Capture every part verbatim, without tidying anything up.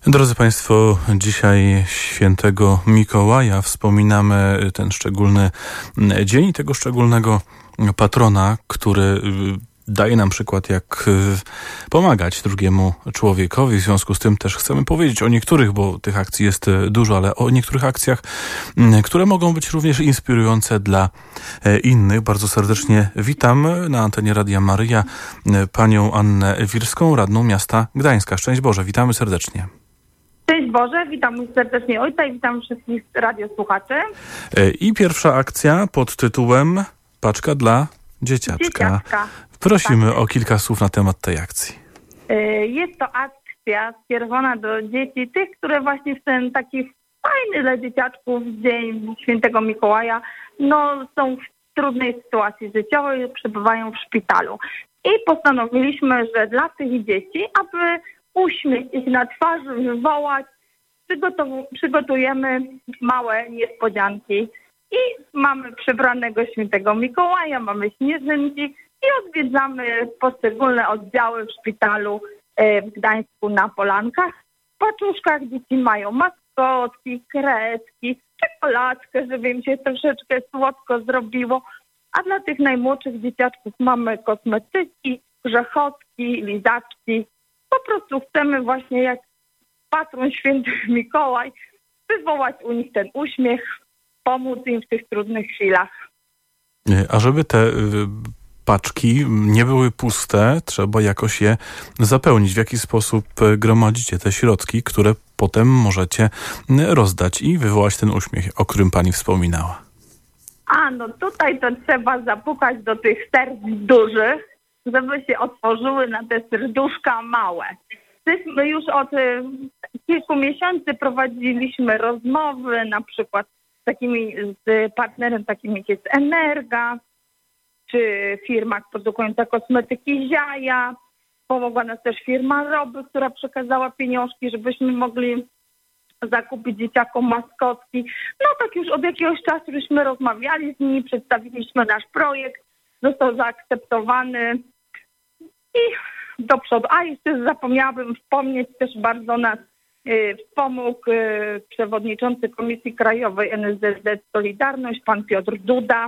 Drodzy Państwo, dzisiaj świętego Mikołaja wspominamy ten szczególny dzień, tego szczególnego patrona, który daje nam przykład, jak pomagać drugiemu człowiekowi. W związku z tym też chcemy powiedzieć o niektórych, bo tych akcji jest dużo, ale o niektórych akcjach, które mogą być również inspirujące dla innych. Bardzo serdecznie witam na antenie Radia Maryja panią Annę Wirską, radną miasta Gdańska. Szczęść Boże, witamy serdecznie. Szczęść Boże, witam serdecznie ojca i witam wszystkich radiosłuchaczy. I pierwsza akcja pod tytułem Paczka dla dzieciaczka. Dzieciaczka. Prosimy tak. o kilka słów na temat tej akcji. Jest to akcja skierowana do dzieci, tych, które właśnie w ten taki fajny dla dzieciaczków dzień świętego Mikołaja, no są w trudnej sytuacji życiowej, przebywają w szpitalu. I postanowiliśmy, że dla tych dzieci, aby uśmiech ich na twarzy wywołać, przygotow- przygotujemy małe niespodzianki. I mamy przebranego świętego Mikołaja, mamy śnieżynki i odwiedzamy poszczególne oddziały w szpitalu w Gdańsku na Polankach. W paczuszkach dzieci mają maskotki, kredki, czekoladkę, żeby im się troszeczkę słodko zrobiło. A dla tych najmłodszych dzieciaczków mamy kosmetyki, grzechotki, lizaczki. Po prostu chcemy właśnie jak patron święty Mikołaj wywołać u nich ten uśmiech, pomóc im w tych trudnych chwilach. A żeby te y, paczki nie były puste, trzeba jakoś je zapełnić. W jaki sposób gromadzicie te środki, które potem możecie rozdać i wywołać ten uśmiech, o którym pani wspominała? A, no tutaj to trzeba zapukać do tych serc dużych, żeby się otworzyły na te serduszka małe. My już od y, kilku miesięcy prowadziliśmy rozmowy, na przykład z takimi, z partnerem takim jak jest Energa, czy firma produkująca kosmetyki Ziaja. Pomogła nas też firma Roby, która przekazała pieniążki, żebyśmy mogli zakupić dzieciakom maskotki. No tak już od jakiegoś czasu żeśmy rozmawiali z nimi, przedstawiliśmy nasz projekt, został zaakceptowany i do przodu. A jeszcze zapomniałabym wspomnieć, też bardzo nas y, wspomógł y, przewodniczący Komisji Krajowej N S Z Z Solidarność, pan Piotr Duda.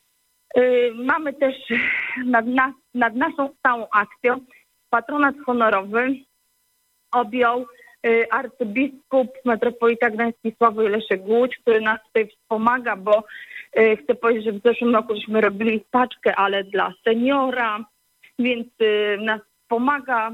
Y, mamy też nad, nas, nad naszą stałą akcją patronat honorowy objął y, arcybiskup metropolita gdański Sławoj Leszek Głódź, który nas tutaj wspomaga, bo y, chcę powiedzieć, że w zeszłym roku żeśmy robili paczkę, ale dla seniora, więc y, nas pomaga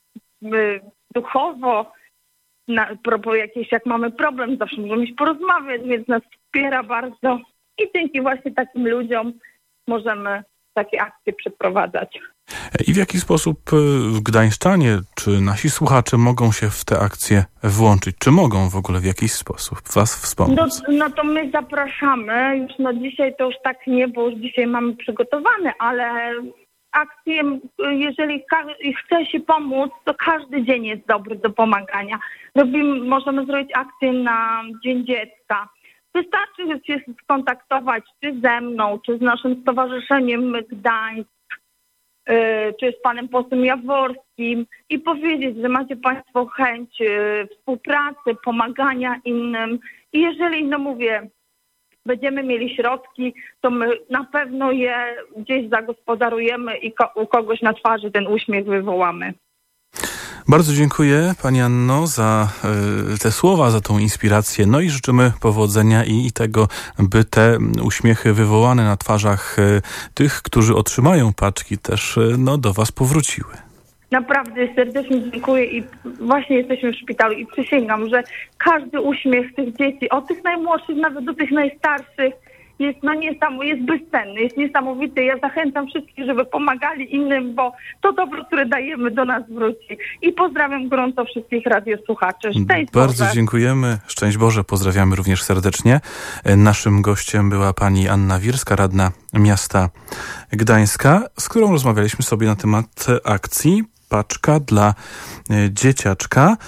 y, duchowo, na, propos jakieś, jak mamy problem, zawsze możemy iść porozmawiać, więc nas wspiera bardzo i dzięki właśnie takim ludziom możemy takie akcje przeprowadzać. I w jaki sposób gdańszczanie, czy nasi słuchacze mogą się w te akcje włączyć? Czy mogą w ogóle w jakiś sposób was wspomóc? No, no to my zapraszamy, już no dzisiaj to już tak nie, bo już dzisiaj mamy przygotowane, ale akcje, jeżeli chce się pomóc, to każdy dzień jest dobry do pomagania. Robimy, możemy zrobić akcję na Dzień Dziecka. Wystarczy się skontaktować czy ze mną, czy z naszym stowarzyszeniem Gdańsk, yy, czy z panem posłem Jaworskim i powiedzieć, że macie państwo chęć yy, współpracy, pomagania innym. I jeżeli, no mówię, będziemy mieli środki, to my na pewno je gdzieś zagospodarujemy i ko- u kogoś na twarzy ten uśmiech wywołamy. Bardzo dziękuję pani Anno za y, te słowa, za tą inspirację. No i życzymy powodzenia i, i tego, by te uśmiechy wywołane na twarzach y, tych, którzy otrzymają paczki, też y, no, do was powróciły. Naprawdę serdecznie dziękuję i właśnie jesteśmy w szpitalu i przysięgam, że każdy uśmiech tych dzieci, od tych najmłodszych nawet do tych najstarszych, jest, no niesamo, jest bezcenny, jest niesamowity. Ja zachęcam wszystkich, żeby pomagali innym, bo to dobro, które dajemy, do nas wróci. I pozdrawiam gorąco wszystkich radiosłuchaczy. Szczęść Bardzo Boże. dziękujemy. Szczęść Boże, pozdrawiamy również serdecznie. Naszym gościem była pani Anna Wirska, radna miasta Gdańska, z którą rozmawialiśmy sobie na temat akcji Paczka dla dzieciaczka.